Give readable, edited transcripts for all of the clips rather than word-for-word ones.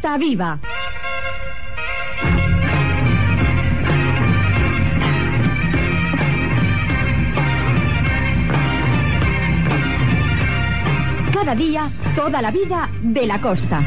Costa Viva. Cada día, toda la vida de la costa.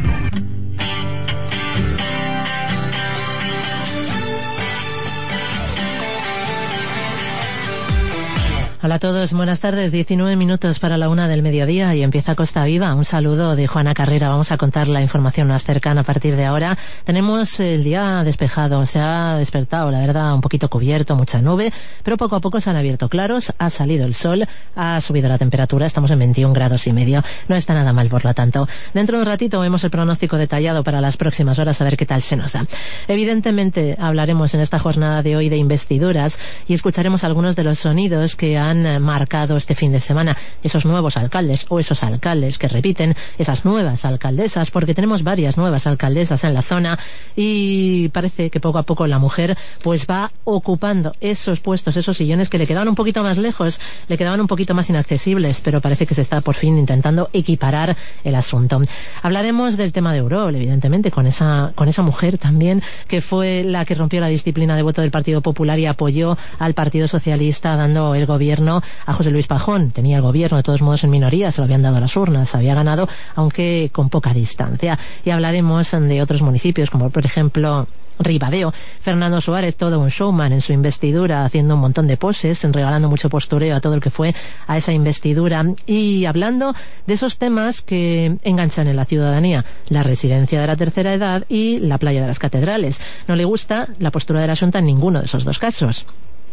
Hola a todos, buenas tardes, 19 minutos para la 1 del mediodía y empieza Costa Viva. Un saludo de Juana Carrera, vamos a contar la información más cercana a partir de ahora. Tenemos el día despejado, se ha despertado, la verdad, un poquito cubierto, mucha nube, pero poco a poco se han abierto claros, ha salido el sol, ha subido la temperatura, estamos en 21 grados y medio, no está nada mal por lo tanto. Dentro de un ratito vemos el pronóstico detallado para las próximas horas, a ver qué tal se nos da. Evidentemente hablaremos en esta jornada de hoy de investiduras y escucharemos algunos de los sonidos que han marcado este fin de semana esos nuevos alcaldes o esos alcaldes que repiten, esas nuevas alcaldesas, porque tenemos varias nuevas alcaldesas en la zona y parece que poco a poco la mujer pues va ocupando esos puestos, esos sillones que le quedaban un poquito más lejos, le quedaban un poquito más inaccesibles, pero parece que se está por fin intentando equiparar el asunto. Hablaremos del tema de Eurol, evidentemente, con esa mujer también que fue la que rompió la disciplina de voto del Partido Popular y apoyó al Partido Socialista dando el gobierno a José Luis Pajón. Tenía el gobierno de todos modos en minoría, se lo habían dado a las urnas, había ganado, aunque con poca distancia. Y hablaremos de otros municipios, como por ejemplo Ribadeo. Fernando Suárez, todo un showman en su investidura, haciendo un montón de poses, regalando mucho postureo a todo el que fue a esa investidura y hablando de esos temas que enganchan en la ciudadanía, la residencia de la tercera edad y la playa de las catedrales. No le gusta la postura de la Xunta en ninguno de esos dos casos.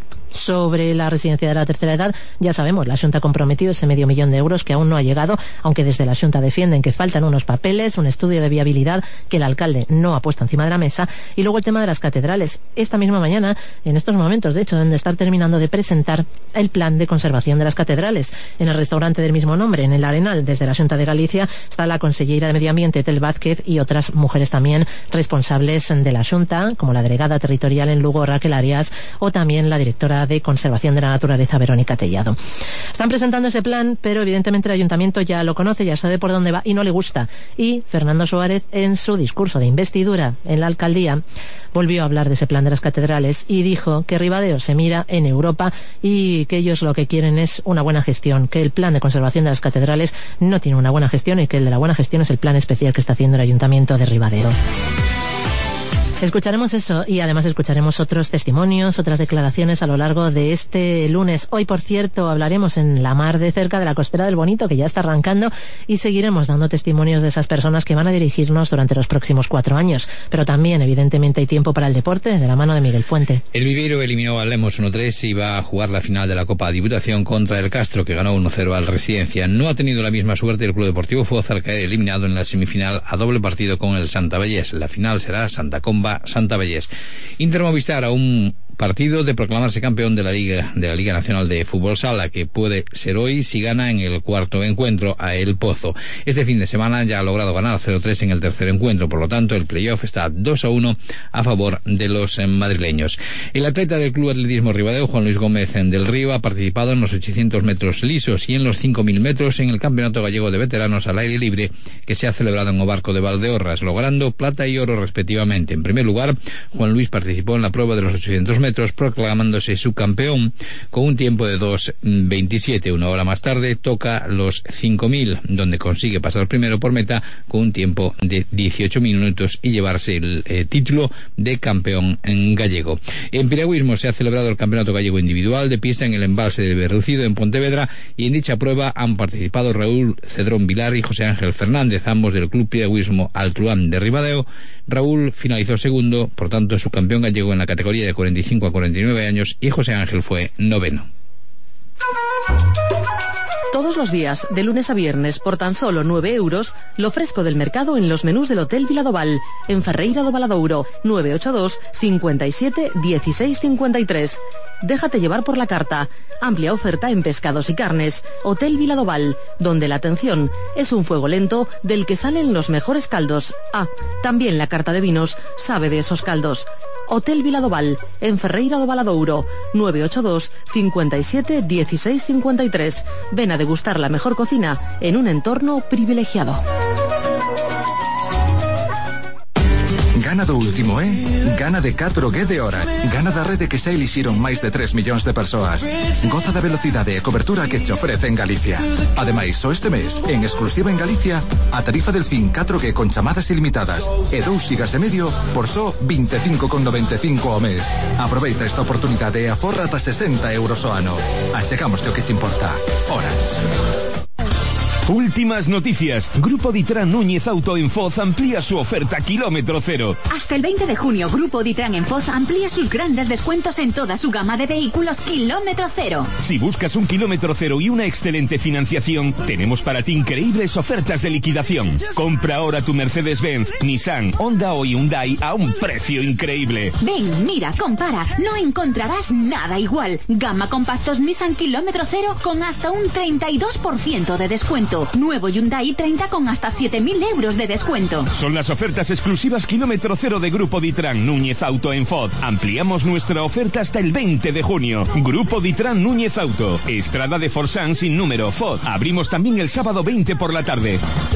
Sobre la residencia de la tercera edad, ya sabemos, la Xunta ha comprometido ese $500,000 de euros que aún no ha llegado, aunque desde la Xunta defienden que faltan unos papeles, un estudio de viabilidad que el alcalde no ha puesto encima de la mesa, y luego el tema de las catedrales. Esta misma mañana, en estos momentos, de hecho, deben de estar terminando de presentar el plan de conservación de las catedrales. En el restaurante del mismo nombre, en el Arenal, desde la Xunta de Galicia, está la consellera de Medio Ambiente, Tel Vázquez, y otras mujeres también responsables de la Xunta, como la delegada territorial en Lugo, Raquel Arias, o también la directora de Conservación de la Naturaleza, Verónica Tellado. Están presentando ese plan, pero evidentemente el ayuntamiento ya lo conoce, ya sabe por dónde va y no le gusta. Y Fernando Suárez, en su discurso de investidura en la alcaldía, volvió a hablar de ese plan de las catedrales y dijo que Ribadeo se mira en Europa y que ellos lo que quieren es una buena gestión, que el plan de conservación de las catedrales no tiene una buena gestión y que el de la buena gestión es el plan especial que está haciendo el ayuntamiento de Ribadeo. Escucharemos eso y además escucharemos otros testimonios, otras declaraciones a lo largo de este lunes. Hoy, por cierto, hablaremos en la mar de cerca de la Costera del Bonito, que ya está arrancando, y seguiremos dando testimonios de esas personas que van a dirigirnos durante los próximos 4 años. Pero también, evidentemente, hay tiempo para el deporte, de la mano de Miguel Fuente. El Viveiro eliminó al Lemos 1-3 y va a jugar la final de la Copa Diputación contra el Castro, que ganó 1-0 al Residencia. No ha tenido la misma suerte el Club Deportivo Foz al caer eliminado en la semifinal a doble partido con el Santa Vallés. La final será Santa Comba Santa Vallés. Inter Movistar, a un partido de proclamarse campeón de la Liga Nacional de Fútbol Sala, que puede ser hoy si gana en el cuarto encuentro a El Pozo. Este fin de semana ya ha logrado ganar 0-3 en el tercer encuentro, por lo tanto el playoff está 2-1 a favor de los madrileños. El atleta del Club Atletismo Ribadeo, Juan Luis Gómez del Río, ha participado en los 800 metros lisos y en los 5.000 metros en el Campeonato Gallego de Veteranos al aire libre, que se ha celebrado en Obarco de Valdeorras, logrando plata y oro respectivamente. En primer lugar, Juan Luis participó en la prueba de los 800 metros, proclamándose subcampeón con un tiempo de 2:27. Una hora más tarde toca los 5.000, donde consigue pasar primero por meta con un tiempo de 18 minutos y llevarse el título de campeón gallego. En piragüismo se ha celebrado el Campeonato Gallego Individual de pista en el embalse de Berrucido, en Pontevedra, y en dicha prueba han participado Raúl Cedrón Vilar y José Ángel Fernández, ambos del Club Piragüismo Altruán de Ribadeo. Raúl finalizó segundo, por tanto subcampeón gallego en la categoría de 45 a 49 años, y José Ángel fue noveno. Todos los días, de lunes a viernes, por tan solo 9 euros, lo fresco del mercado en los menús del Hotel Viladoval, en Ferreira do Valadouro, 982 57 16 53. Déjate llevar por la carta. Amplia oferta en pescados y carnes. Hotel Viladoval, donde la atención es un fuego lento del que salen los mejores caldos. Ah, también la carta de vinos sabe de esos caldos. Hotel Viladoval, en Ferreira do Valadouro, 982 57 16 53. Ven a degustar la mejor cocina en un entorno privilegiado. Gana do último, Gana de 4G de hora. Gana da rede que xa elixiron máis de 3 millóns de persoas. Goza da velocidade e cobertura que te ofrece en Galicia. Ademais, só este mes, en exclusiva en Galicia, a tarifa del fin 4G con chamadas ilimitadas e 2 gigas e medio por só 25,95 ao mes. Aproveita esta oportunidade e aforra ata 60 euros ao ano. Achegamos que o que te importa. Orange. Últimas noticias. Grupo Ditran Núñez Auto en Foz amplía su oferta kilómetro cero. Hasta el 20 de junio, Grupo Ditran en Foz amplía sus grandes descuentos en toda su gama de vehículos kilómetro cero. Si buscas un kilómetro cero y una excelente financiación, tenemos para ti increíbles ofertas de liquidación. Compra ahora tu Mercedes-Benz, Nissan, Honda o Hyundai a un precio increíble. Ven, mira, compara. No encontrarás nada igual. Gama compactos Nissan kilómetro cero con hasta un 32% de descuento. Nuevo Hyundai 30 con hasta 7.000 euros de descuento. Son las ofertas exclusivas kilómetro cero de Grupo Ditran Núñez Auto en Foz. Ampliamos nuestra oferta hasta el 20 de junio. Grupo Ditran Núñez Auto. Estrada de Forsán sin número, Foz. Abrimos también el sábado 20 por la tarde.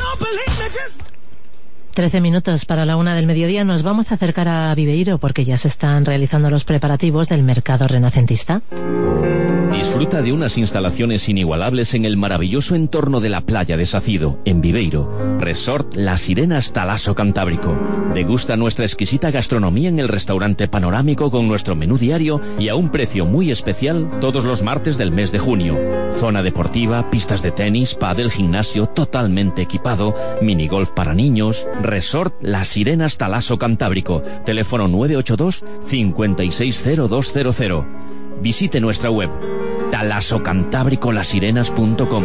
13 minutos para la 1 del mediodía. Nos vamos a acercar a Viveiro porque ya se están realizando los preparativos del mercado renacentista. Disfruta de unas instalaciones inigualables en el maravilloso entorno de la playa de Sacido, en Viveiro. Resort Las Sirenas Talaso Cantábrico. Degusta nuestra exquisita gastronomía en el restaurante panorámico con nuestro menú diario y a un precio muy especial todos los martes del mes de junio. Zona deportiva, pistas de tenis, pádel, gimnasio totalmente equipado, minigolf para niños. Resort Las Sirenas Talaso Cantábrico. Teléfono 982 560200. Visite nuestra web talasocantabricolasirenas.com.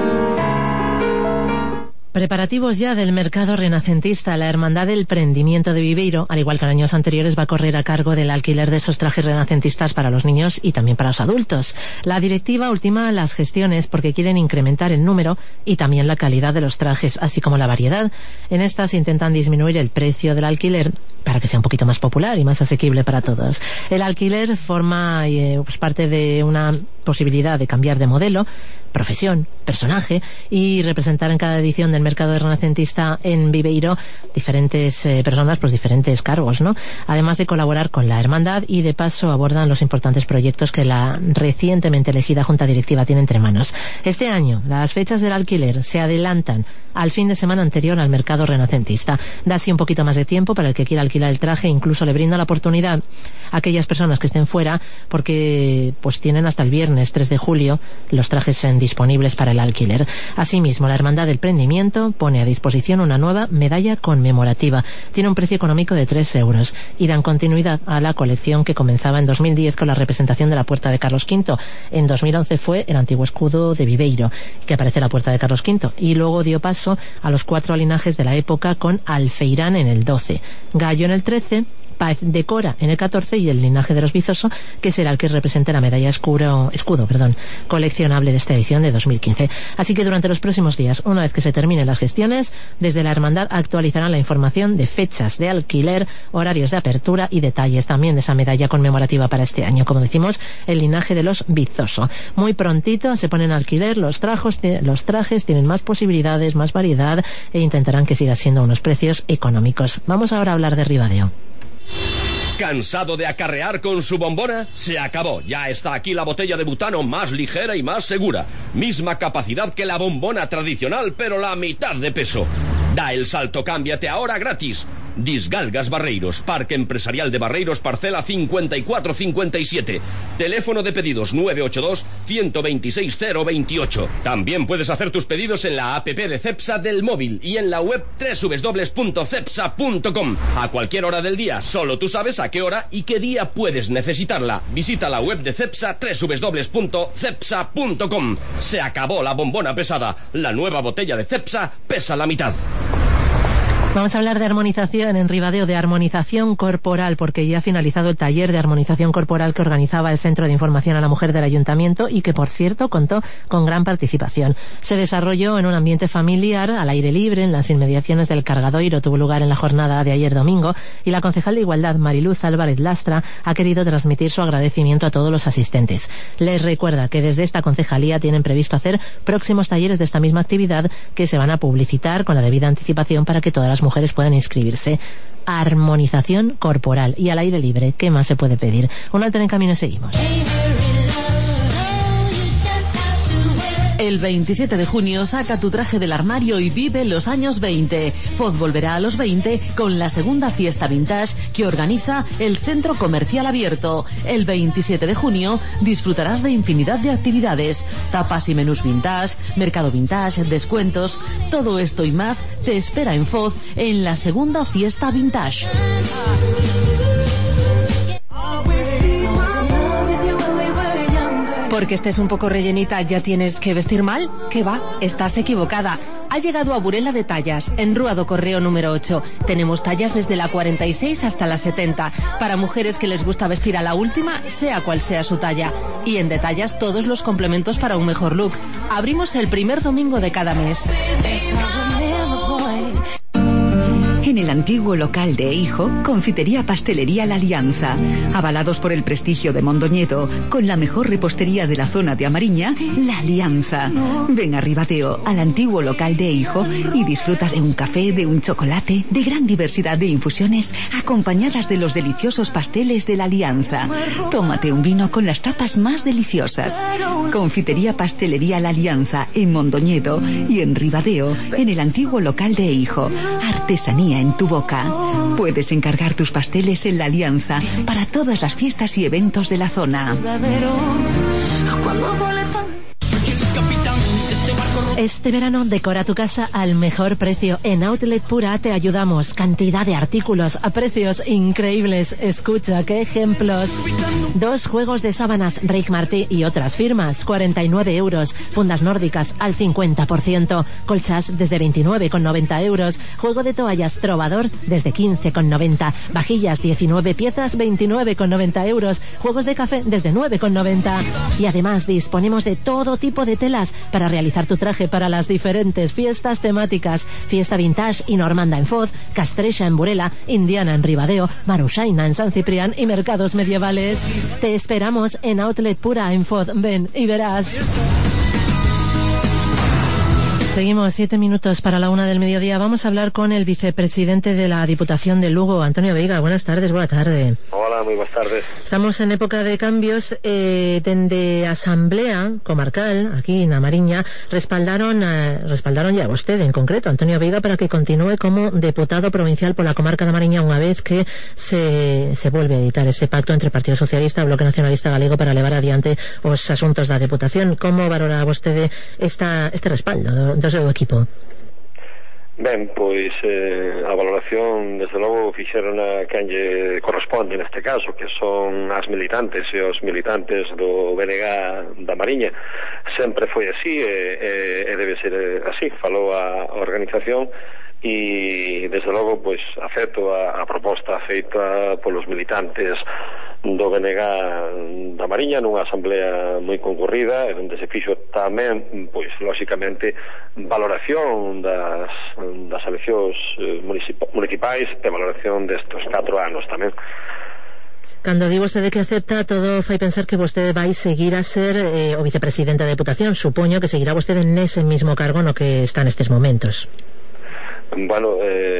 Preparativos ya del mercado renacentista. La Hermandad del Prendimiento de Viveiro, al igual que en años anteriores, va a correr a cargo del alquiler de esos trajes renacentistas para los niños y también para los adultos. La directiva ultima las gestiones porque quieren incrementar el número y también la calidad de los trajes, así como la variedad. En estas intentan disminuir el precio del alquiler para que sea un poquito más popular y más asequible para todos. El alquiler forma parte de una posibilidad de cambiar de modelo, profesión, personaje y representar en cada edición del mercado renacentista en Viveiro diferentes personas, pues diferentes cargos, ¿no? Además de colaborar con la hermandad y de paso abordan los importantes proyectos que la recientemente elegida Junta Directiva tiene entre manos. Este año las fechas del alquiler se adelantan al fin de semana anterior al mercado renacentista. Da así un poquito más de tiempo para el que quiera alquilar el traje, incluso le brinda la oportunidad a aquellas personas que estén fuera porque pues tienen hasta el viernes 3 de julio los trajes disponibles para el alquiler. Asimismo, la Hermandad del Prendimiento pone a disposición una nueva medalla conmemorativa. Tiene un precio económico de 3 euros y dan continuidad a la colección que comenzaba en 2010 con la representación de la Puerta de Carlos V. En 2011 fue el antiguo escudo de Viveiro, que aparece la Puerta de Carlos V, y luego dio paso a los 4 linajes de la época con Alfeirán en el 12, Gallo en el 13, Páez de Cora en el 14 y el linaje de los Vizoso, que será el que represente la medalla escudo coleccionable de esta edición de 2015. Así que durante los próximos días, una vez que se terminen las gestiones, desde la Hermandad actualizarán la información de fechas de alquiler, horarios de apertura y detalles también de esa medalla conmemorativa para este año. Como decimos, el linaje de los Vizoso. Muy prontito se ponen a alquiler los trajes, tienen más posibilidades, más variedad e intentarán que siga siendo unos precios económicos. Vamos ahora a hablar de Ribadeo. ¿Cansado de acarrear con su bombona? Se acabó. Ya está aquí la botella de butano más ligera y más segura. Misma capacidad que la bombona tradicional, pero la mitad de peso. Da el salto, cámbiate ahora gratis. Disgalgas Barreiros, Parque Empresarial de Barreiros, parcela 5457. Teléfono de pedidos 982-126-028. También puedes hacer tus pedidos en la app de Cepsa del móvil y en la web www.cepsa.com. A cualquier hora del día, solo tú sabes a qué hora y qué día puedes necesitarla. Visita la web de Cepsa www.cepsa.com. Se acabó la bombona pesada. La nueva botella de Cepsa pesa la mitad. Vamos a hablar de armonización en Ribadeo, de armonización corporal, porque ya ha finalizado el taller de armonización corporal que organizaba el Centro de Información a la Mujer del Ayuntamiento y que, por cierto, contó con gran participación. Se desarrolló en un ambiente familiar, al aire libre, en las inmediaciones del Cargadoiro. Tuvo lugar en la jornada de ayer domingo y la concejal de Igualdad, Mariluz Álvarez Lastra, ha querido transmitir su agradecimiento a todos los asistentes. Les recuerda que desde esta concejalía tienen previsto hacer próximos talleres de esta misma actividad que se van a publicitar con la debida anticipación para que todas las mujeres puedan inscribirse. Armonización corporal y al aire libre. ¿Qué más se puede pedir? Un alto en camino, seguimos. El 27 de junio saca tu traje del armario y vive los años 20. FOD volverá a los 20 con la segunda fiesta vintage que organiza el Centro Comercial Abierto. El 27 de junio disfrutarás de infinidad de actividades, tapas y menús vintage, mercado vintage, descuentos. Todo esto y más te espera en FOD en la segunda fiesta vintage. Porque estés un poco rellenita, ¿ya tienes que vestir mal? ¿Qué va? Estás equivocada. Ha llegado a Burela de Tallas, en Rúa do Correo número 8. Tenemos tallas desde la 46 hasta la 70. Para mujeres que les gusta vestir a la última, sea cual sea su talla. Y en Detallas todos los complementos para un mejor look. Abrimos el primer domingo de cada mes. En el antiguo local de Hijo, Confitería Pastelería La Alianza. Avalados por el prestigio de Mondoñedo, con la mejor repostería de la zona de Amariña, La Alianza. Ven a Ribadeo, al antiguo local de Hijo, y disfruta de un café, de un chocolate, de gran diversidad de infusiones, acompañadas de los deliciosos pasteles de La Alianza. Tómate un vino con las tapas más deliciosas. Confitería Pastelería La Alianza, en Mondoñedo, y en Ribadeo, en el antiguo local de Hijo. Artesanía en tu boca. Puedes encargar tus pasteles en La Alianza para todas las fiestas y eventos de la zona. Este verano decora tu casa al mejor precio. En Outlet Pura te ayudamos. Cantidad de artículos a precios increíbles. Escucha, qué ejemplos. 2 juegos de sábanas Reich Martí y otras firmas, 49 euros. Fundas nórdicas al 50%. Colchas desde 29,90 euros. Juego de toallas Trovador desde 15,90. Vajillas 19 piezas, 29,90 euros. Juegos de café desde 9,90. Y además disponemos de todo tipo de telas para realizar tu traje para las diferentes fiestas temáticas. Fiesta Vintage y Normanda en Foz, Castrexa en Burela, Indiana en Ribadeo, Marusaina en San Ciprián y Mercados Medievales. Te esperamos en Outlet Pura en Foz. Ven y verás. Seguimos, 7 minutos para la 1 del mediodía. Vamos a hablar con el vicepresidente de la Diputación de Lugo, Antonio Veiga. Buenas tardes, buena tarde. Hola, muy buenas tardes. Estamos en época de cambios. Dende Asamblea Comarcal, aquí en Amariña, respaldaron ya a usted en concreto, Antonio Veiga, para que continúe como diputado provincial por la comarca de Amariña unha vez que se vuelve a editar ese pacto entre Partido Socialista e Bloque Nacionalista Galego para levar adiante os asuntos da Deputación. Como valora vostede este respaldo do seu equipo? Ben, pois a valoración desde logo fixeron a quen lle corresponde neste caso, que son as militantes e os militantes do BNG da Mariña. Sempre foi así e debe ser así, falou a organización e desde logo pois acepto a proposta feita polos militantes do BNG da Mariña nunha asamblea moi concurrida onde se fixo tamén pois lóxicamente valoración das eleccións municipais e valoración destos 4 anos tamén. Cando di vostede que acepta, todo fai pensar que vostede vai seguir a ser o vicepresidente da Deputación. Supoño que seguirá vostede nese mismo cargo no que está nestes momentos. Bueno,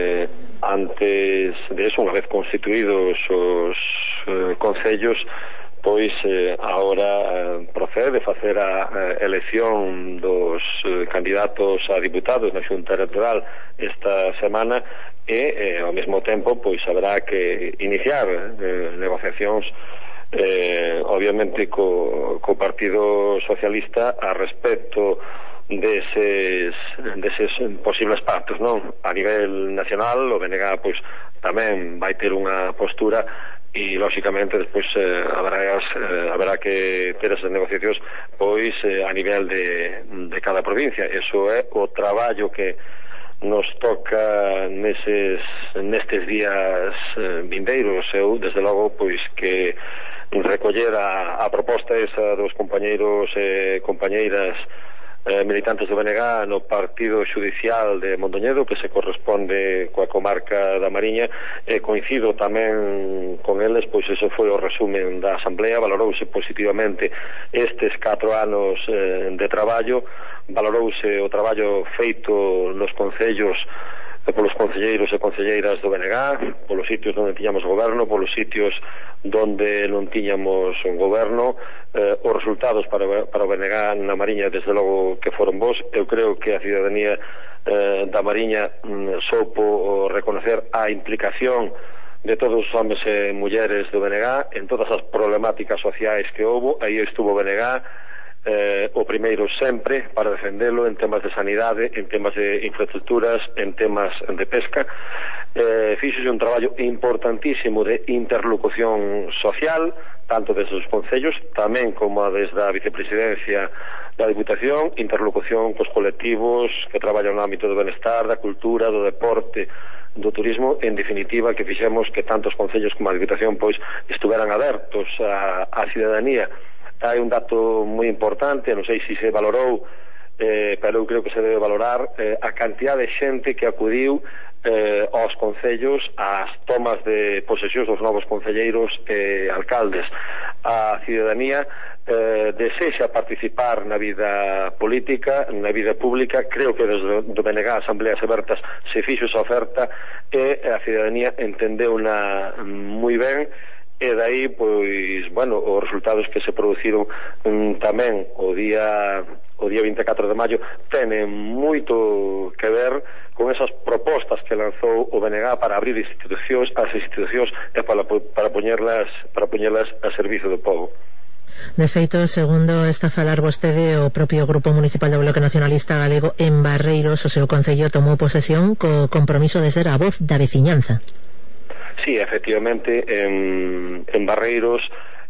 antes de eso, unha vez constituídos os concellos, pois agora procede facer a elección dos candidatos a diputados na Xunta Electoral esta semana e ao mesmo tempo pois haberá que iniciar negociacións obviamente co Partido Socialista a respecto deses posibles pactos, non? A nivel nacional o BNG pois tamén vai ter unha postura e lóxicamente despois haberá que ter esas negociacións pois a nivel de cada provincia. Eso é o traballo que nos toca nestes días vindeiros. Eu desde logo pois que recoller a proposta esa dos compañeiros e compañeiras militantes do BNG no partido xudicial de Mondoñedo, que se corresponde coa comarca da Mariña, e coincido tamén con eles, pois ese foi o resumen da asamblea. Valorouse positivamente estes 4 anos de traballo, valorouse o traballo feito nos concellos polos concelleiros e concelleiras do BNG, polos sitios onde tiñamos goberno, polos sitios donde non tiñamos un goberno. Os resultados para o BNG na Mariña desde logo que foron bons. Eu creo que a cidadanía da Mariña soupo reconocer a implicación de todos os homes e mulleres do BNG en todas as problemáticas sociais que houbo. Aí estuvo o BNG o primeiro sempre para defendelo en temas de sanidade, en temas de infraestructuras, en temas de pesca. Fíxose un traballo importantísimo de interlocución social, tanto desde os concellos tamén como desde a vicepresidencia da Diputación, interlocución cos colectivos que traballan no ámbito do benestar, da cultura, do deporte, do turismo. En definitiva, que fixemos que tanto os concellos como a Diputación pois estuveran abertos á cidadanía. Hai un dato moi importante, non sei se se valorou, pero eu creo que se debe valorar a cantidad de xente que acudiu aos concellos, ás tomas de posesións dos novos concelleiros e alcaldes. A cidadanía desexa participar na vida política, na vida pública. Creo que desde do BNG Asambleas Abertas se fixo esa oferta e a cidadanía entendeuna moi ben. E dai, pois, bueno, os resultados que se produciron tamén o día 24 de maio tenen moito que ver con esas propostas que lanzou o BNG para abrir as institucións e para poñerlas a servizo do povo. De feito, segundo está a falar vostede, o propio Grupo Municipal do Bloque Nacionalista Galego en Barreiros, o seu concello tomou posesión co compromiso de ser a voz da veciñanza. Sí, efectivamente, en Barreiros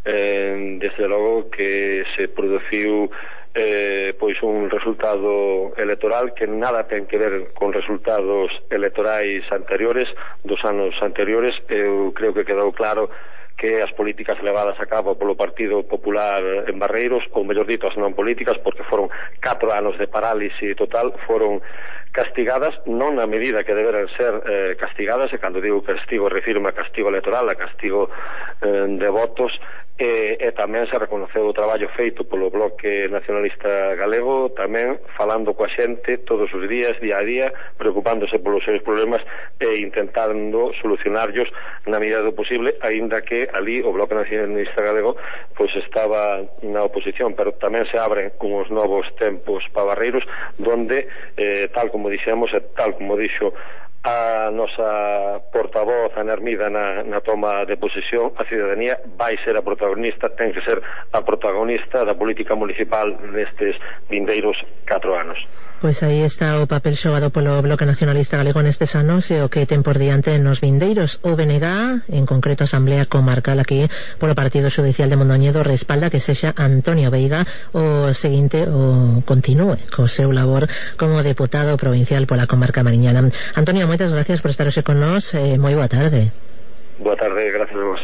desde logo que se produciu pois un resultado electoral que nada ten que ver con resultados electorais anteriores, dos anos anteriores. Eu creo que quedou claro que as políticas levadas a cabo polo Partido Popular en Barreiros, ou mellor dito, as non políticas, porque foron 4 anos de parálise total, foron castigadas, non na medida que deberan ser castigadas, e cando digo castigo refirmo a castigo electoral, a castigo de votos, e tamén se reconoceu o traballo feito polo Bloque Nacionalista Galego, tamén falando coa xente todos os días, día a día, preocupándose polos seus problemas e intentando solucionarlos na medida do posible, aínda que ali o Bloque Nacionalista Galego pois estaba na oposición. Pero tamén se abren uns novos tempos para Barreiros, donde tal como dixemos e tal como dixo a nosa portavoz Ana Hermida na toma de posesión, a cidadanía vai ser a protagonista, ten que ser a protagonista da política municipal nestes vindeiros 4 anos. Pois aí está o papel xogado polo Bloque Nacionalista Galego nestes anos e o que ten por diante nos vindeiros. O BNG, en concreto a Asamblea Comarcal aquí polo Partido Judicial de Mondoñedo, respalda que sexa Antonio Veiga o seguinte o continúe co seu labor como deputado provincial pola comarca mariñana. Antonio, moitas gracias por estar hoxe con nós. Moi boa tarde. Boa tarde, gracias a vos.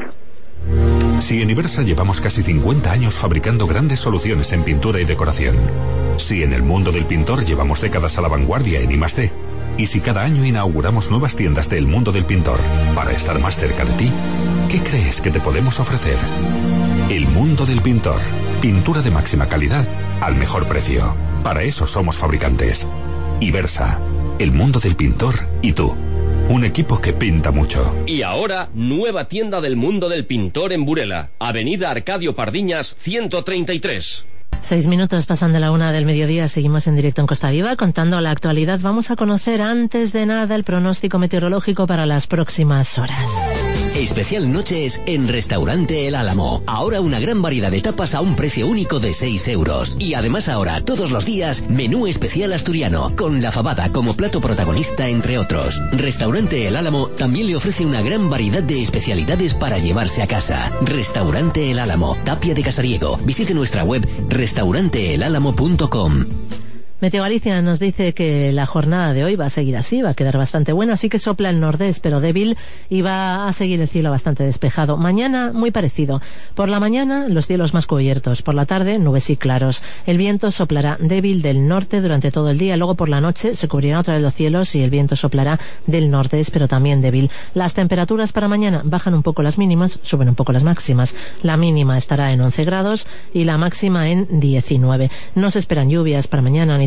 Si en Ibersa llevamos casi 50 años fabricando grandes soluciones en pintura y decoración. Si en el mundo del pintor llevamos décadas a la vanguardia en I+D. Y si cada año inauguramos nuevas tiendas del mundo del pintor para estar más cerca de ti, ¿qué crees que te podemos ofrecer? El mundo del pintor. Pintura de máxima calidad al mejor precio. Para eso somos fabricantes. Ibersa. El mundo del pintor y tú. Un equipo que pinta mucho. Y ahora, nueva tienda del mundo del pintor en Burela. Avenida Arcadio Pardiñas, 133. 6 minutos pasan de la 1 del mediodía. Seguimos en directo en Costa Viva contando la actualidad. Vamos a conocer antes de nada el pronóstico meteorológico para las próximas horas. Especial noches en Restaurante El Álamo. Ahora una gran variedad de tapas a un precio único de 6 euros. Y además ahora, todos los días, menú especial asturiano, con la fabada como plato protagonista, entre otros. Restaurante El Álamo también le ofrece una gran variedad de especialidades para llevarse a casa. Restaurante El Álamo, Tapia de Casariego. Visite nuestra web restauranteelálamo.com. Meteo Galicia nos dice que la jornada de hoy va a seguir así, va a quedar bastante buena, así que sopla el nordés pero débil y va a seguir el cielo bastante despejado. Mañana muy parecido. Por la mañana los cielos más cubiertos, por la tarde nubes y claros. El viento soplará débil del norte durante todo el día, luego por la noche se cubrirán otra vez los cielos y el viento soplará del nordés pero también débil. Las temperaturas para mañana bajan un poco las mínimas, suben un poco las máximas. La mínima estará en 11 grados y la máxima en 19. No se esperan lluvias para mañana ni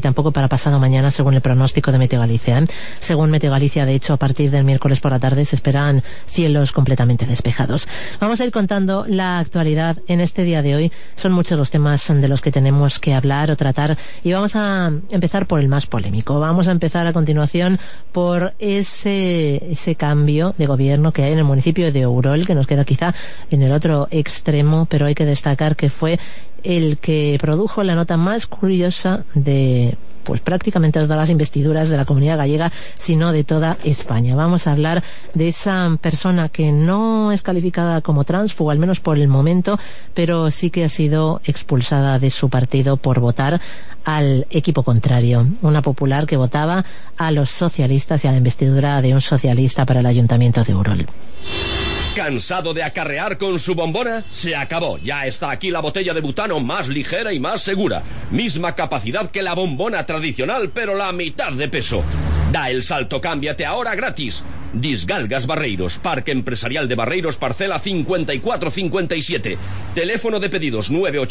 tampoco para pasado mañana, según el pronóstico de Meteo Galicia. Según Meteo Galicia, de hecho, a partir del miércoles por la tarde se esperan cielos completamente despejados. Vamos a ir contando la actualidad en este día de hoy. Son muchos los temas de los que tenemos que hablar o tratar y vamos a empezar por el más polémico. Vamos a empezar a continuación por ese cambio de gobierno que hay en el municipio de Ourol, que nos queda quizá en el otro extremo, pero hay que destacar que fue el que produjo la nota más curiosa de pues prácticamente todas las investiduras de la comunidad gallega, sino de toda España. Vamos a hablar de esa persona que no es calificada como tránsfuga, al menos por el momento, pero sí que ha sido expulsada de su partido por votar al equipo contrario. Una popular que votaba a los socialistas y a la investidura de un socialista para el Ayuntamiento de Ourol. ¿Cansado de acarrear con su bombona? Se acabó. Ya está aquí la botella de butano más ligera y más segura. Misma capacidad que la bombona tradicional, pero la mitad de peso. Da el salto, cámbiate ahora gratis. Disgalgas Barreiros, Parque Empresarial de Barreiros, parcela 5457. Teléfono de pedidos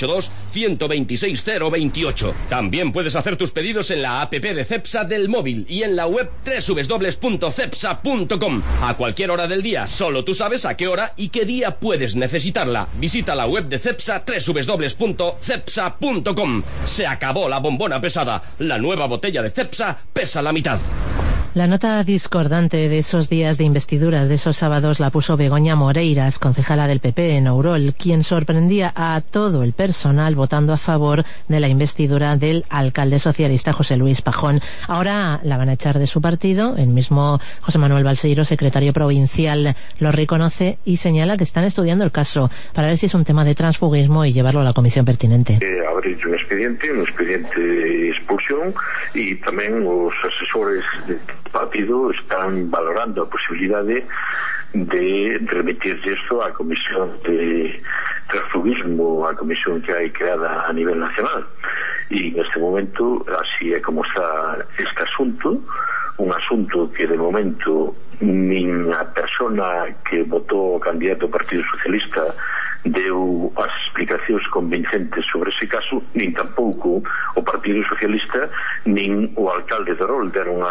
982-126-028. También puedes hacer tus pedidos en la app de Cepsa del móvil y en la web www.cepsa.com. A cualquier hora del día, solo tú sabes a qué hora y qué día puedes necesitarla. Visita la web de Cepsa www.cepsa.com. Se acabó la bombona pesada. La nueva botella de Cepsa pesa la mitad. La nota discordante de esos días de investiduras de esos sábados la puso Begoña Moreiras, concejala del PP en Ourol, quien sorprendía a todo el personal votando a favor de la investidura del alcalde socialista José Luis Pajón. Ahora la van a echar de su partido. El mismo José Manuel Balseiro, secretario provincial, lo reconoce y señala que están estudiando el caso para ver si es un tema de transfugismo y llevarlo a la comisión pertinente. Abrir un expediente de expulsión y tamén os asesores de partido están valorando a posibilidade de remitir isto á comisión de transfugismo, a comisión que hai creada a nivel nacional, e neste momento así é como está este asunto, un asunto que de momento nin a persona que votou o candidato ao Partido Socialista deu as explicacións convincentes sobre ese caso, nin tampouco o Partido Socialista nin o alcalde de Ourol deron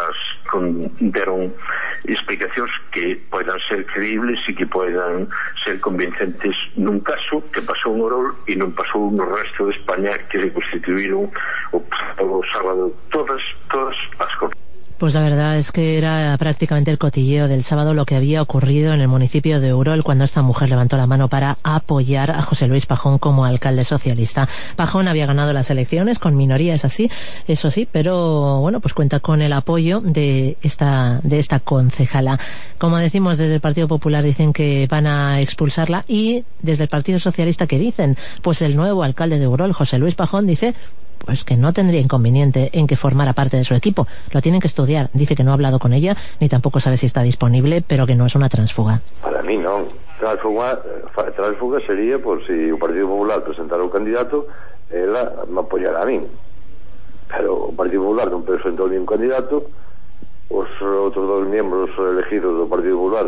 explicacións que poidan ser creíbles e que poidan ser convincentes nun caso que pasou en Ourol e non pasou no resto de España, que se constituíron o sábado todas as cosas. Pues la verdad es que era prácticamente el cotilleo del sábado lo que había ocurrido en el municipio de Ourol cuando esta mujer levantó la mano para apoyar a José Luis Pajón como alcalde socialista. Pajón había ganado las elecciones con minoría, eso sí, pero bueno, pues cuenta con el apoyo de esta concejala. Como decimos, desde el Partido Popular dicen que van a expulsarla y desde el Partido Socialista, ¿qué dicen? Pues el nuevo alcalde de Ourol, José Luis Pajón, dice pues que no tendría inconveniente en que formara parte de su equipo. Lo tienen que estudiar. Dice que no ha hablado con ella, ni tampoco sabe si está disponible, pero que no es una transfuga. Para mí non. Transfuga sería por si o Partido Popular presentara un candidato, ela me apoyará a mí. Pero o Partido Popular non presentou ningún candidato, os outros dos miembros elegidos do Partido Popular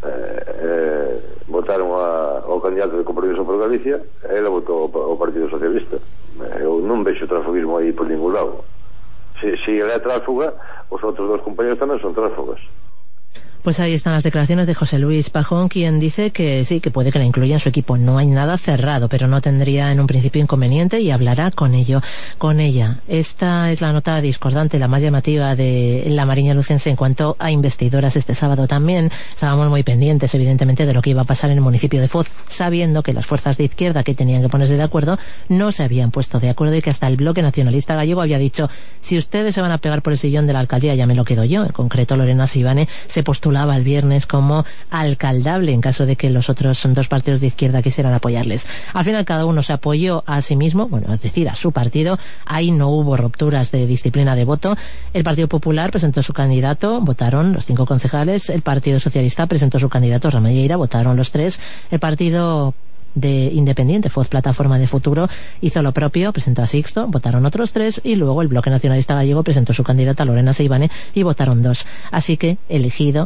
votaron ao candidato de Compromiso por Galicia, e ela votou ao Partido Socialista. Eu non vexo transfugismo aí por ningún lado. Si ela é transfuga, os outros dos compañeros tamén son transfugas. Pues ahí están las declaraciones de José Luis Pajón, quien dice que sí, que puede que la incluya en su equipo. No hay nada cerrado, pero no tendría en un principio inconveniente y hablará con ella. Esta es la nota discordante, la más llamativa de la Mariña Lucense en cuanto a investiduras este sábado. También estábamos muy pendientes, evidentemente, de lo que iba a pasar en el municipio de Foz, sabiendo que las fuerzas de izquierda que tenían que ponerse de acuerdo no se habían puesto de acuerdo y que hasta el Bloque Nacionalista Gallego había dicho: si ustedes se van a pegar por el sillón de la alcaldía, ya me lo quedo yo. En concreto, Lorena Sibane se postulaba el viernes como alcaldable en caso de que los otros dos partidos de izquierda quisieran apoyarles. Al final cada uno se apoyó a sí mismo, bueno, es decir, a su partido. Ahí no hubo rupturas de disciplina de voto. El Partido Popular presentó su candidato, votaron los 5 concejales. El Partido Socialista presentó su candidato, Ramalleira, votaron los 3. El Partido de Independiente, Foz Plataforma de Futuro, hizo lo propio, presentó a Sixto, votaron otros 3, y luego el Bloque Nacionalista Gallego presentó su candidata Lorena Seivane y votaron 2. Así que elegido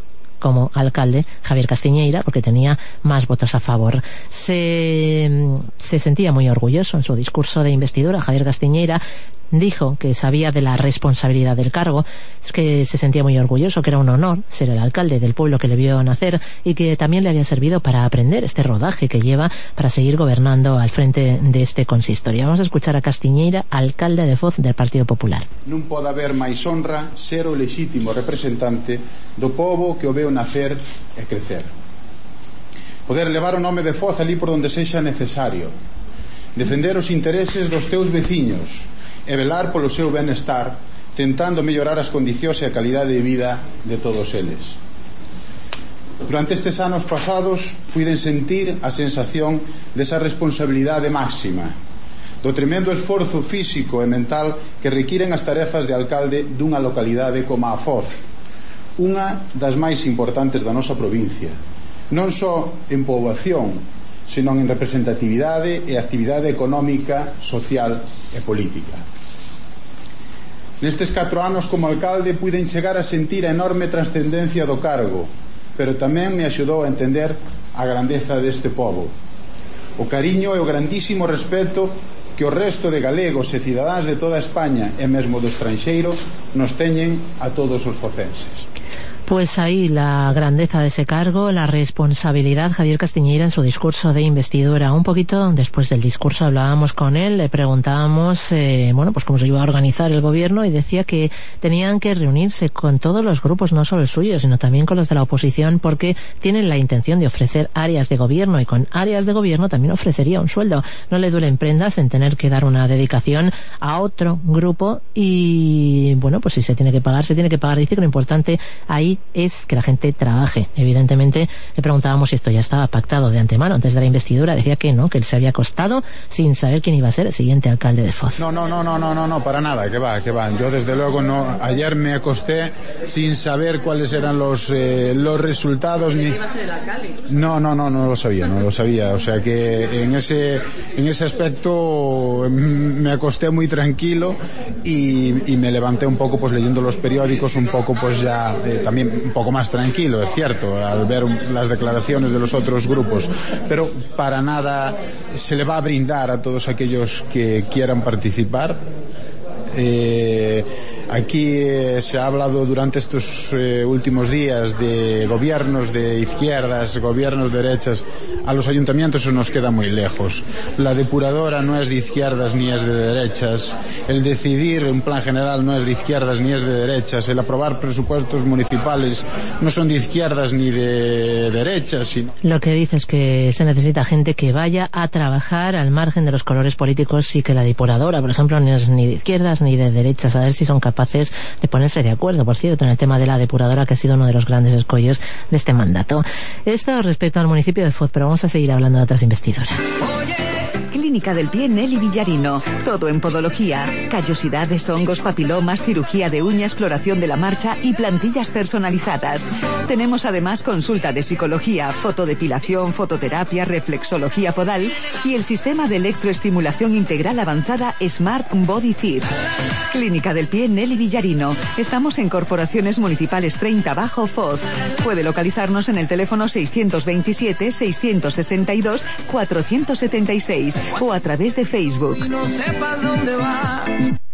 como alcalde Javier Castiñeira, porque tenía más votos a favor. Se sentía muy orgulloso en su discurso de investidura. Javier Castiñeira dijo que sabía de la responsabilidad del cargo, es que se sentía muy orgulloso, que era un honor ser el alcalde del pueblo que le vio nacer y que también le había servido para aprender este rodaje que lleva para seguir gobernando al frente de este consistorio. Vamos a escuchar a Castiñeira, alcalde de Foz del Partido Popular. Non pode haber máis honra ser o lexítimo representante do pobo que o veo nacer e crecer. Poder levar o nome de Foz ali por onde sexa necesario, defender os intereses dos teus veciños e velar polo seu benestar, tentando mellorar as condicións e a calidade de vida de todos eles. Durante estes anos pasados puiden sentir a sensación desa responsabilidade máxima, do tremendo esforzo físico e mental que requiren as tarefas de alcalde dunha localidade como a Foz, unha das máis importantes da nosa provincia, non só en poboación, senón en representatividade e actividade económica, social e política. Nestes 4 anos como alcalde puiden chegar a sentir a enorme trascendencia do cargo, pero tamén me axudou a entender a grandeza deste pobo, o cariño e o grandísimo respeto que o resto de galegos e cidadáns de toda España e mesmo do estranxeiro nos teñen a todos os focenses. Pues ahí la grandeza de ese cargo, la responsabilidad. Javier Castiñeira en su discurso de investidura. Un poquito después del discurso hablábamos con él, le preguntábamos pues cómo se iba a organizar el gobierno y decía que tenían que reunirse con todos los grupos, no solo el suyo, sino también con los de la oposición, porque tienen la intención de ofrecer áreas de gobierno y con áreas de gobierno también ofrecería un sueldo. No le duelen prendas en tener que dar una dedicación a otro grupo y bueno, pues si se tiene que pagar, se tiene que pagar. Dice que lo importante ahí es que la gente trabaje. Evidentemente le preguntábamos si esto ya estaba pactado de antemano antes de la investidura. Decía que no, que él se había acostado sin saber quién iba a ser el siguiente alcalde de Foz. No, para nada, que va. Yo desde luego no. Ayer me acosté sin saber cuáles eran los resultados. Ni... ¿Iba a ser el alcalde? No lo sabía. O sea que en ese aspecto me acosté muy tranquilo y me levanté un poco pues leyendo los periódicos, un poco pues ya también un poco más tranquilo, es cierto, al ver las declaraciones de los otros grupos, pero para nada se le va a brindar a todos aquellos que quieran participar. Aquí se ha hablado durante estos últimos días de gobiernos de izquierdas, gobiernos de derechas. A los ayuntamientos eso nos queda muy lejos. La depuradora no es de izquierdas ni es de derechas. El decidir un plan general no es de izquierdas ni es de derechas. El aprobar presupuestos municipales no son de izquierdas ni de derechas. Sino... Lo que dice es que se necesita gente que vaya a trabajar al margen de los colores políticos y que la depuradora, por ejemplo, no es ni de izquierdas ni de derechas. A ver si son capaces de ponerse de acuerdo, por cierto, en el tema de la depuradora, que ha sido uno de los grandes escollos de este mandato. Esto respecto al municipio de Foz, pero vamos a seguir hablando de otras investiduras. Clínica del Pie Nelly Villarino. Todo en podología, callosidades, hongos, papilomas, cirugía de uñas, floración de la marcha y plantillas personalizadas. Tenemos además consulta de psicología, fotodepilación, fototerapia, reflexología podal y el sistema de electroestimulación integral avanzada Smart Body Fit. Clínica del Pie Nelly Villarino. Estamos en Corporaciones Municipales 30 Bajo Foz. Puede localizarnos en el teléfono 627 662 476 o a través de Facebook. No sepas dónde vas.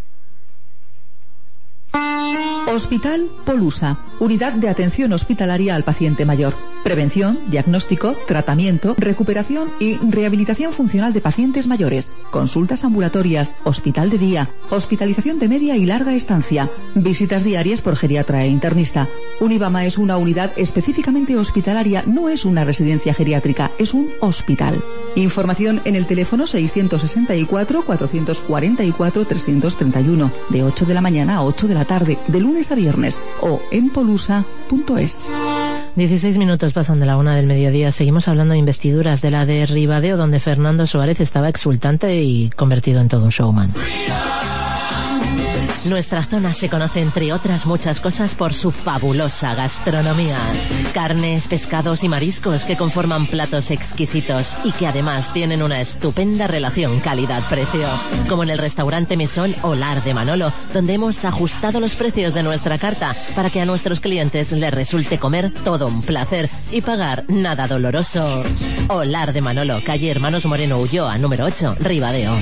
Hospital Polusa, unidad de atención hospitalaria al paciente mayor. Prevención, diagnóstico, tratamiento, recuperación y rehabilitación funcional de pacientes mayores. Consultas ambulatorias, hospital de día, hospitalización de media y larga estancia, visitas diarias por geriatra e internista. Univama es una unidad específicamente hospitalaria, no es una residencia geriátrica, es un hospital. Información en el teléfono 664 444 331, de 8 de la mañana a 8 de la tarde, de lunes a viernes, o en polusa.es. 16 minutos pasan de la 1 del mediodía. Seguimos hablando de investiduras, de la de Ribadeo, donde Fernando Suárez estaba exultante y convertido en todo un showman. Nuestra zona se conoce, entre otras muchas cosas, por su fabulosa gastronomía. Carnes, pescados y mariscos que conforman platos exquisitos y que además tienen una estupenda relación calidad-precio. Como en el restaurante mesón Olar de Manolo, donde hemos ajustado los precios de nuestra carta para que a nuestros clientes les resulte comer todo un placer y pagar nada doloroso. Olar de Manolo, calle Hermanos Moreno Ulloa, número 8, Ribadeo.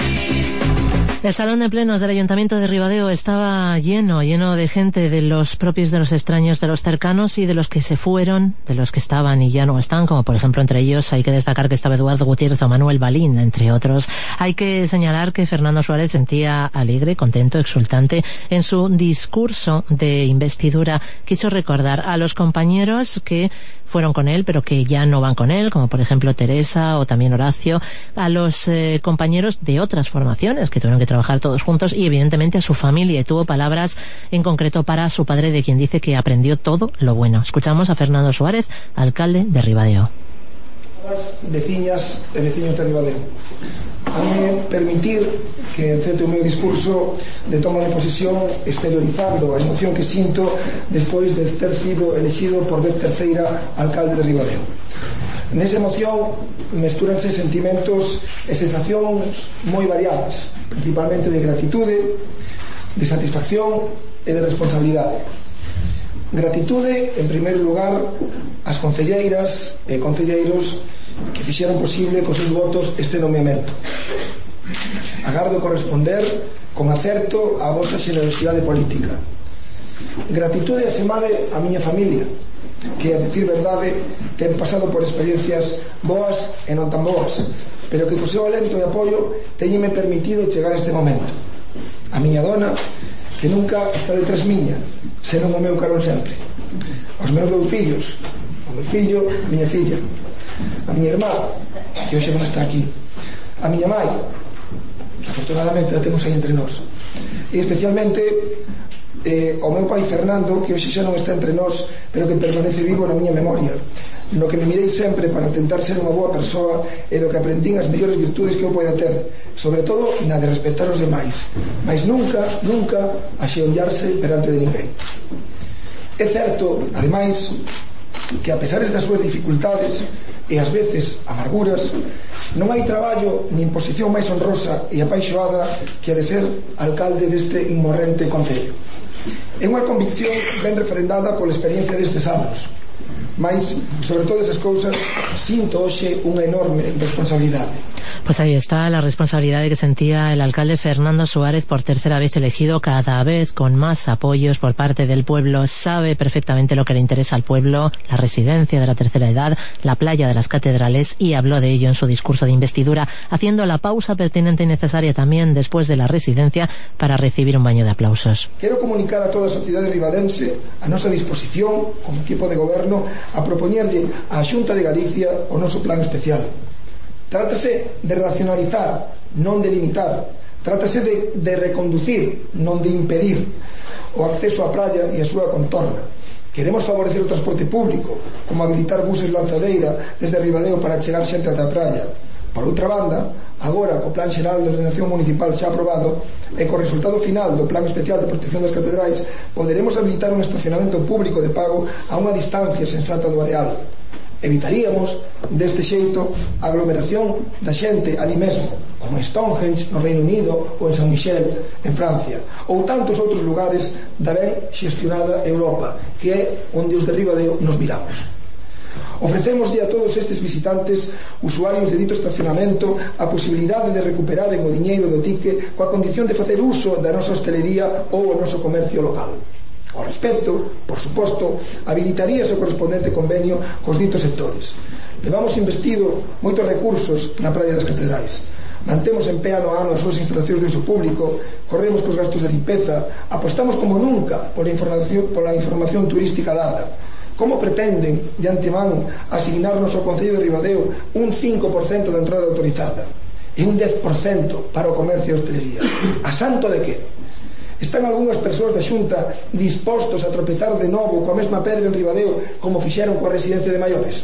El salón de plenos del Ayuntamiento de Ribadeo estaba lleno de gente, de los propios, de los extraños, de los cercanos y de los que se fueron, de los que estaban y ya no están, como por ejemplo entre ellos hay que destacar que estaba Eduardo Gutiérrez o Manuel Balín, entre otros. Hay que señalar que Fernando Suárez sentía alegre, contento, exultante. En su discurso de investidura quiso recordar a los compañeros que fueron con él, pero que ya no van con él, como por ejemplo Teresa o también Horacio, a los compañeros de otras formaciones que tuvieron que trabajar todos juntos y evidentemente a su familia, y tuvo palabras en concreto para su padre, de quien dice que aprendió todo lo bueno. Escuchamos a Fernando Suárez, alcalde de Ribadeo. Veciñas e veciños de Ribadeo, a mí permitir que en centro o meu discurso de toma de posesión exteriorizando a emoción que sinto despois de ter sido elegido por vez terceira alcalde de Ribadeo. Nesa emoción mestúranse sentimentos e sensacións moi variadas, principalmente de gratitude, de satisfacción e de responsabilidade. Gratitude, en primeiro lugar, ás concelleiras e concelleiros que fixeron posible cos seus votos este nomeamento. Agardo corresponder con acerto á vosa xenerosidade política. Gratitude asemade a miña familia, que, a decir verdade, ten pasado por experiencias boas e non tan boas, pero que co seu alento e apoio teñeme permitido chegar a este momento. A miña dona, que nunca está detrás miña, senón o meu carón sempre. Os meus dous fillos, o meu fillo e a miña filla. A miña irmá, que hoxe non está aquí. A miña mãe, que afortunadamente a temos aí entre nós. E especialmente o meu pai Fernando, que hoxe xa non está entre nós, pero que permanece vivo na miña memoria, no que me mirei sempre para tentar ser unha boa persoa e do que aprendín as mellores virtudes que eu poida ter, sobre todo na de respetar os demais, mas nunca axeonllarse perante de ninguén. É certo, ademais, que a pesar das súas dificultades e ás veces amarguras, non hai traballo nin posición máis honrosa e apaixoada que a de ser alcalde deste inmorrente concello. É unha convicción ben refrendada pola experiencia destes anos, mas sobre todas as cousas sinto hoxe unha enorme responsabilidade. Pues ahí está la responsabilidad que sentía el alcalde Fernando Suárez, por tercera vez elegido, cada vez con más apoyos por parte del pueblo. Sabe perfectamente lo que le interesa al pueblo, la residencia de la tercera edad, la playa de las catedrales, y habló de ello en su discurso de investidura, haciendo la pausa pertinente y necesaria también después de la residencia para recibir un baño de aplausos. Quero comunicar a toda a sociedade ribadense a nosa disposición como equipo de goberno a propoñerlle á Xunta de Galicia o noso plan especial. Trátase de racionalizar, non de limitar. Trátase de reconducir, non de impedir o acceso á praia e a súa contorna. Queremos favorecer o transporte público, como habilitar buses lanzadeira desde Ribadeo para chegar xente ata a praia. Por outra banda, agora co Plan Xeral de Ordenación Municipal xa aprobado e co resultado final do Plan Especial de Protección das Catedrais, poderemos habilitar un estacionamento público de pago a unha distancia sensata do areal. Evitaríamos deste xeito a aglomeración da xente ali mesmo, como en Stonehenge no Reino Unido ou en Saint-Michel en Francia, ou tantos outros lugares da ben xestionada Europa, que é onde os de Ribadeo nos miramos. Ofrecémoslle a todos estes visitantes usuarios de dito estacionamento a posibilidade de recuperaren o diñeiro do tique coa condición de facer uso da nosa hostelería ou o noso comercio local. Ao respecto, por suposto, habilitaríase o correspondente convenio cos ditos sectores. Levamos investido moitos recursos na praia das Catedrais. Mantemos en pé ano a ano as súas instalacións de uso público, corremos cos gastos de limpeza, apostamos como nunca pola información turística dada. Como pretenden, de antemán, asignarnos ao Concello de Ribadeo un 5% da entrada autorizada e un 10% para o comercio e hostelería? A santo de que? Están algunhas persoas da Xunta dispostos a tropezar de novo coa mesma pedra en Ribadeo como fixeron coa residencia de maiores?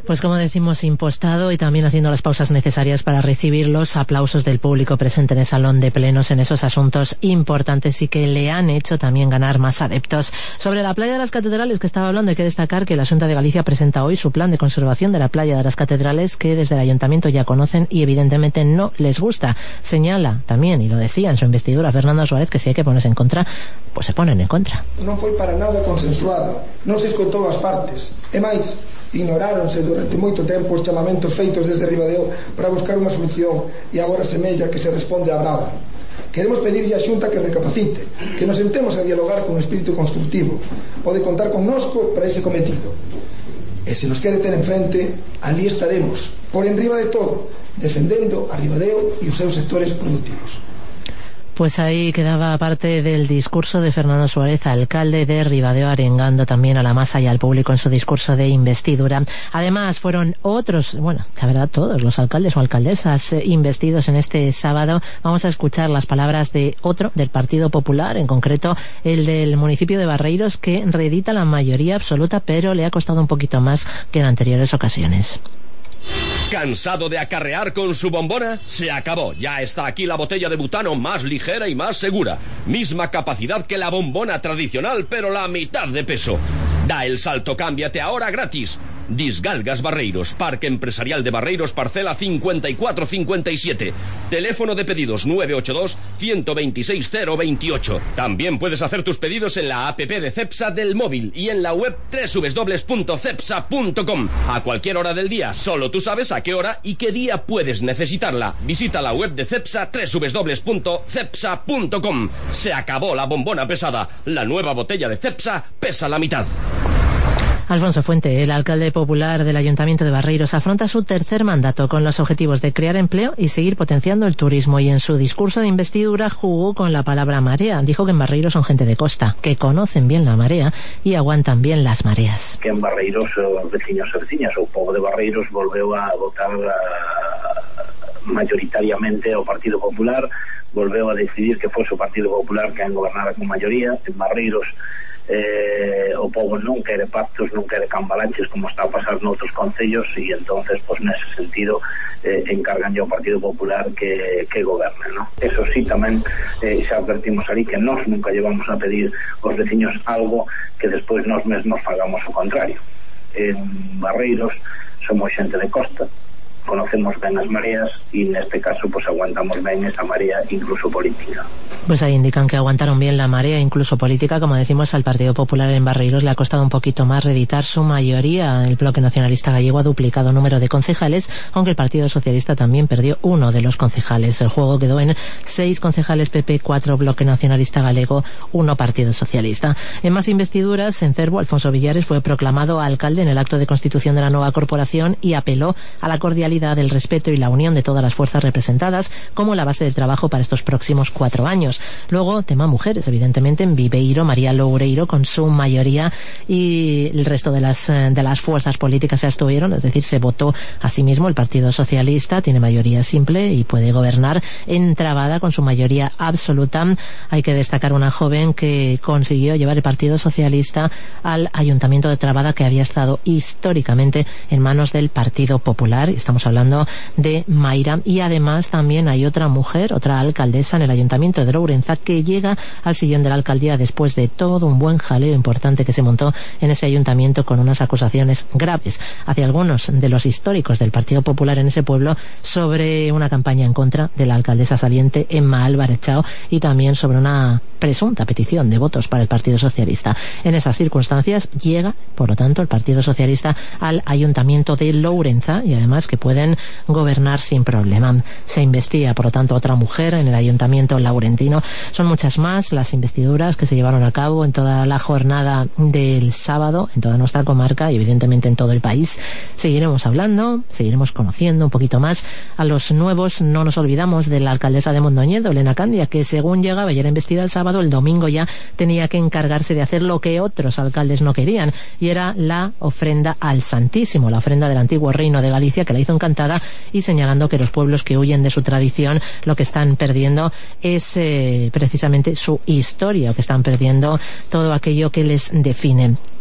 Pues como decimos, impostado y también haciendo las pausas necesarias para recibir los aplausos del público presente en el salón de plenos en esos asuntos importantes y que le han hecho también ganar más adeptos. Sobre la playa de las Catedrales que estaba hablando, hay que destacar que la Xunta de Galicia presenta hoy su plan de conservación de la playa de las Catedrales, que desde el Ayuntamiento ya conocen y evidentemente no les gusta. Señala también, y lo decía en su investidura Fernando Suárez, que si hay que ponerse en contra, pues se ponen en contra. Non foi para nada consensuado, non se escotou as partes. E máis, ignoráronse durante moito tempo os chamamentos feitos desde Ribadeo para buscar unha solución e agora semella que se responde a brava. Queremos pedirlle á Xunta que recapacite, que nos sentemos a dialogar con un espírito constructivo. Pode contar connosco para ese cometido. E se nos quere ter enfrente, ali estaremos, por enriba de todo, defendendo a Ribadeo e os seus sectores productivos. Pues ahí quedaba parte del discurso de Fernando Suárez, alcalde de Ribadeo, arengando también a la masa y al público en su discurso de investidura. Además, fueron otros, bueno, la verdad, todos los alcaldes o alcaldesas investidos en este sábado. Vamos a escuchar las palabras de otro del Partido Popular, en concreto el del municipio de Barreiros, que reedita la mayoría absoluta, pero le ha costado un poquito más que en anteriores ocasiones. ¿Cansado de acarrear con su bombona? Se acabó. Ya está aquí la botella de butano más ligera y más segura. Misma capacidad que la bombona tradicional, pero la mitad de peso. Da el salto, cámbiate ahora gratis. Disgalgas Barreiros, Parque Empresarial de Barreiros, parcela 5457. Teléfono de pedidos 982-126-028. También puedes hacer tus pedidos en la app de Cepsa del móvil y en la web www.cepsa.com. A cualquier hora del día, solo tú sabes a qué hora y qué día puedes necesitarla. Visita la web de Cepsa, www.cepsa.com. Se acabó la bombona pesada. La nueva botella de Cepsa pesa la mitad. Alfonso Fuente, el alcalde popular del Ayuntamiento de Barreiros, afronta su tercer mandato con los objetivos de crear empleo y seguir potenciando el turismo, y en su discurso de investidura jugó con la palabra marea. Dijo que en Barreiros son gente de costa, que conocen bien la marea y aguantan bien las mareas. Que en Barreiros os veciños e veciñas, o pobo de Barreiros volveu a votar mayoritariamente o Partido Popular, volveu a decidir que fose o Partido Popular que gobernara con maioría. En Barreiros o pobo non quere pactos, non quere cambalanches como está a pasar noutros concellos, e entonces, pues nese sentido encargan ao Partido Popular que goberne, ¿no? Eso sí, tamén xa advertimos ali que nós nunca llevamos a pedir aos veciños algo que despois nós mesmos fagamos o contrario. En Barreiros somos xente de costa, conocemos ben as mareas e neste caso pues aguantamos ben esa marea incluso política. Pues ahí indican que aguantaron bien la marea incluso política. Como decimos, al Partido Popular en Barreiros le ha costado un poquito más reeditar su mayoría. El Bloque Nacionalista Gallego ha duplicado número de concejales, aunque el Partido Socialista también perdió uno de los concejales. El juego quedó en 6 concejales PP, 4 Bloque Nacionalista Gallego, 1 Partido Socialista. En más investiduras, en Cervo, Alfonso Villares fue proclamado alcalde en el acto de constitución de la nueva corporación y apeló a la cordialidad, el respeto y la unión de todas las fuerzas representadas como la base del trabajo para estos próximos 4 años. Luego, tema mujeres, evidentemente, en Viveiro, María Loureiro con su mayoría, y el resto de las fuerzas políticas se abstuvieron, es decir, se votó a sí mismo. El Partido Socialista tiene mayoría simple y puede gobernar en Trabada con su mayoría absoluta. Hay que destacar una joven que consiguió llevar el Partido Socialista al Ayuntamiento de Trabada, que había estado históricamente en manos del Partido Popular. Estamos hablando de Mayra. Y además también hay otra mujer, otra alcaldesa en el Ayuntamiento de Lourenza, que llega al sillón de la alcaldía después de todo un buen jaleo importante que se montó en ese ayuntamiento, con unas acusaciones graves hacia algunos de los históricos del Partido Popular en ese pueblo sobre una campaña en contra de la alcaldesa saliente Emma Álvarez Chao, y también sobre una presunta petición de votos para el Partido Socialista. En esas circunstancias llega, por lo tanto, el Partido Socialista al Ayuntamiento de Lourenza, y además que pueden gobernar sin problema. Se investiga, por lo tanto, otra mujer en el Ayuntamiento laurentino. Son muchas más las investiduras que se llevaron a cabo en toda la jornada del sábado, en toda nuestra comarca y evidentemente en todo el país. Seguiremos hablando, seguiremos conociendo un poquito más a los nuevos. No nos olvidamos de la alcaldesa de Mondoñedo, Elena Candia, que según llegaba y era investida el sábado, el domingo ya tenía que encargarse de hacer lo que otros alcaldes no querían, y era la ofrenda al Santísimo, la ofrenda del antiguo Reino de Galicia, que la hizo encantada, y señalando que los pueblos que huyen de su tradición lo que están perdiendo es precisamente su historia, que están perdiendo todo aquello que les define.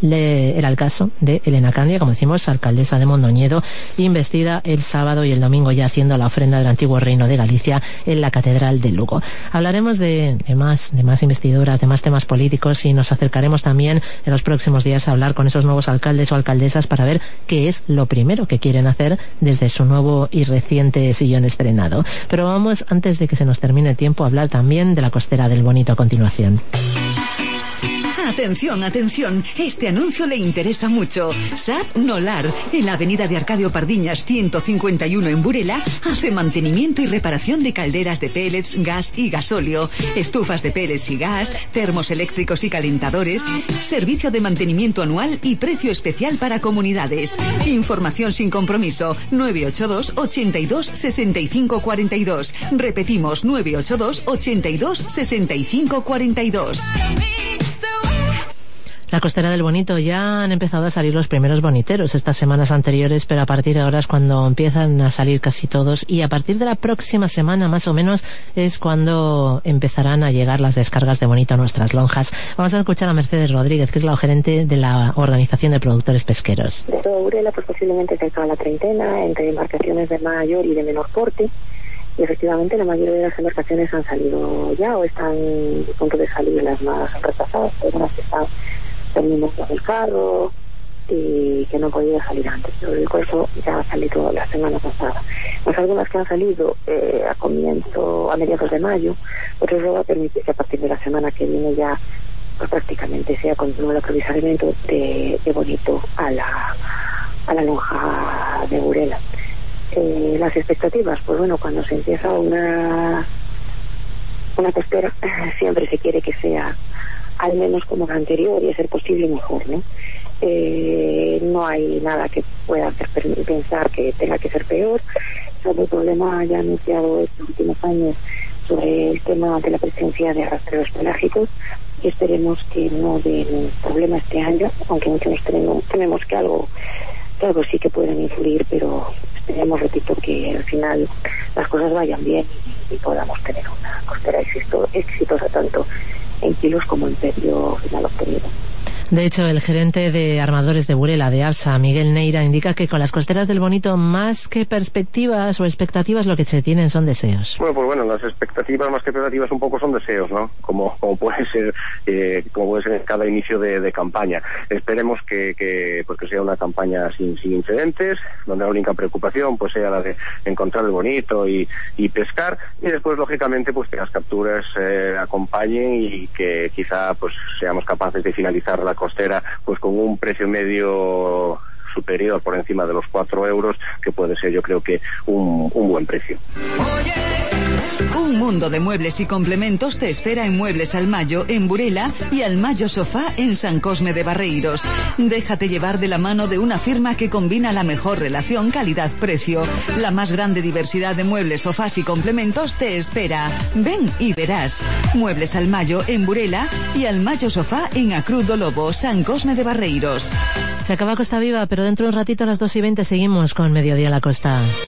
Era el caso de Elena Candia, como decimos, alcaldesa de Mondoñedo, investida el sábado y el domingo ya haciendo la ofrenda del antiguo Reino de Galicia en la Catedral de Lugo. Hablaremos de más investiduras, de más temas políticos, y nos acercaremos también en los próximos días a hablar con esos nuevos alcaldes o alcaldesas para ver qué es lo primero que quieren hacer desde su nuevo y reciente sillón estrenado. Pero vamos, antes de que se nos termine el tiempo, a hablar también de la Costera del Bonito a continuación. Atención, atención, este anuncio le interesa mucho. SAT Nolar, en la avenida de Arcadio Pardiñas 151 en Burela, hace mantenimiento y reparación de calderas de pellets, gas y gasóleo, estufas de pellets y gas, termos eléctricos y calentadores, servicio de mantenimiento anual y precio especial para comunidades. Información sin compromiso, 982 82 65 42. Repetimos, 982 82 65 42. La Costera del Bonito, ya han empezado a salir los primeros boniteros estas semanas anteriores, pero a partir de ahora es cuando empiezan a salir casi todos, y a partir de la próxima semana más o menos es cuando empezarán a llegar las descargas de bonito a nuestras lonjas. Vamos a escuchar a Mercedes Rodríguez, que es la gerente de la Organización de Productores Pesqueros. De toda Burela, pues posiblemente cerca de la treintena, entre embarcaciones de mayor y de menor porte. Y efectivamente la mayoría de las embarcaciones han salido ya o están a punto de salir, las más retrasadas, algunas que están terminando el carro y que no podía salir antes, pero el curso ya ha salido la semana pasada. Pues algunas que han salido a mediados de mayo, otros luego va a permitir que a partir de la semana que viene ya pues prácticamente sea continuo el aprovisionamiento de bonito a la lonja de Burela. Las expectativas, pues bueno, cuando se empieza una costera siempre se quiere que sea al menos como la anterior y a ser posible mejor, ¿no? No hay nada que pueda hacer pensar que tenga que ser peor. El problema ya anunciado estos últimos años sobre el tema de la presencia de arrastreros pelágicos, y esperemos que no den problema este año, aunque muchos tenemos que algo sí que pueden influir, pero esperemos, repito, que al final las cosas vayan bien y podamos tener una costera exitosa tanto en kilos como en precio final obtenido. De hecho, el gerente de armadores de Burela, de ABSA, Miguel Neira, indica que con las costeras del Bonito, más que perspectivas o expectativas, lo que se tienen son deseos. Bueno, las expectativas más que expectativas un poco son deseos, ¿no? Como puede ser en cada inicio de campaña. Esperemos que sea una campaña sin incidentes, donde la única preocupación pues sea la de encontrar el bonito y pescar, y después lógicamente pues que las capturas acompañen y que quizá pues seamos capaces de finalizar la costera pues con un precio medio superior por encima de los 4 euros, que puede ser, yo creo que un buen precio. Un mundo de muebles y complementos te espera en Muebles Almayo en Burela y Almayo Sofá en San Cosme de Barreiros. Déjate llevar de la mano de una firma que combina la mejor relación calidad-precio. La más grande diversidad de muebles, sofás y complementos te espera. Ven y verás. Muebles Almayo en Burela y Almayo Sofá en Acruz do Lobo, San Cosme de Barreiros. Se acaba Costa Viva, pero dentro de un ratito a las 2:20 seguimos con Mediodía a la Costa.